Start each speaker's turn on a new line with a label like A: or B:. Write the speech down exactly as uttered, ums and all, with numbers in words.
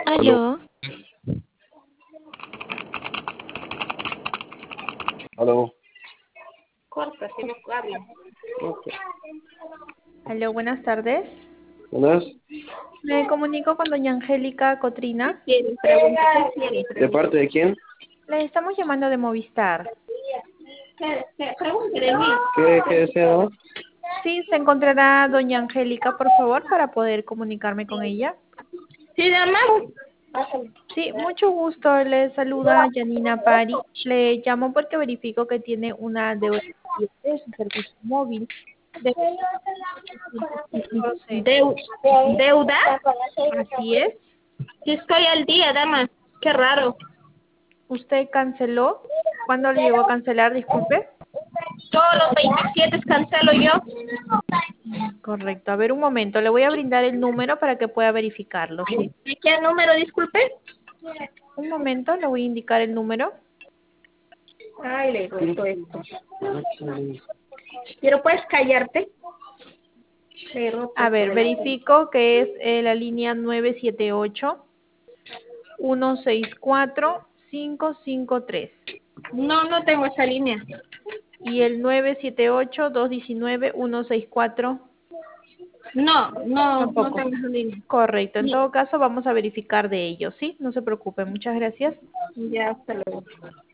A: Aló,
B: Aló,
A: aló.
C: Corta, si no habla.
A: Ok.
B: aló, buenas tardes.
A: ¿Buenas?
B: Me comunico con doña Angélica Cotrina.
C: ¿Quieren? Pregunta, ¿qué quieren?
A: ¿De
C: Pregunta.
A: parte de quién?
B: Le estamos llamando de Movistar.
C: ¿Qué, qué? Pregunte de mí.
A: ¿Qué, qué desea?
B: Sí, se encontrará doña Angélica, por favor, para poder comunicarme con ella.
C: ¿Sí, llamamos? Pásale.
B: Sí, mucho gusto. Le saluda Janina Pari. Le llamo porque verifico que tiene una deuda de su servicio móvil de doce.
C: Deu- ¿Deuda?
B: Así es.
C: Sí, estoy al día, dama. Qué raro.
B: ¿Usted canceló? ¿Cuándo le llegó a cancelar? Disculpe.
C: Todos los veintisiete cancelo yo.
B: Correcto. A ver, un momento. Le voy a brindar el número para que pueda verificarlo, ¿sí?
C: ¿Y qué número, disculpe?
B: Un momento, le voy a indicar el número.
C: Ay, le gustó esto. Pero puedes callarte. Le he roto
B: A
C: esto
B: ver,
C: de la...
B: verifico que es eh, la línea nueve siete ocho, uno seis cuatro, cinco cinco tres
C: No, no tengo esa línea.
B: y el nueve siete ocho, dos uno nueve, uno seis cuatro
C: No, no, no
B: tampoco.
C: tengo esa línea.
B: Correcto. En
C: No.
B: todo caso, vamos a verificar de ello, ¿sí? No se preocupe. Muchas gracias.
C: Ya, hasta luego.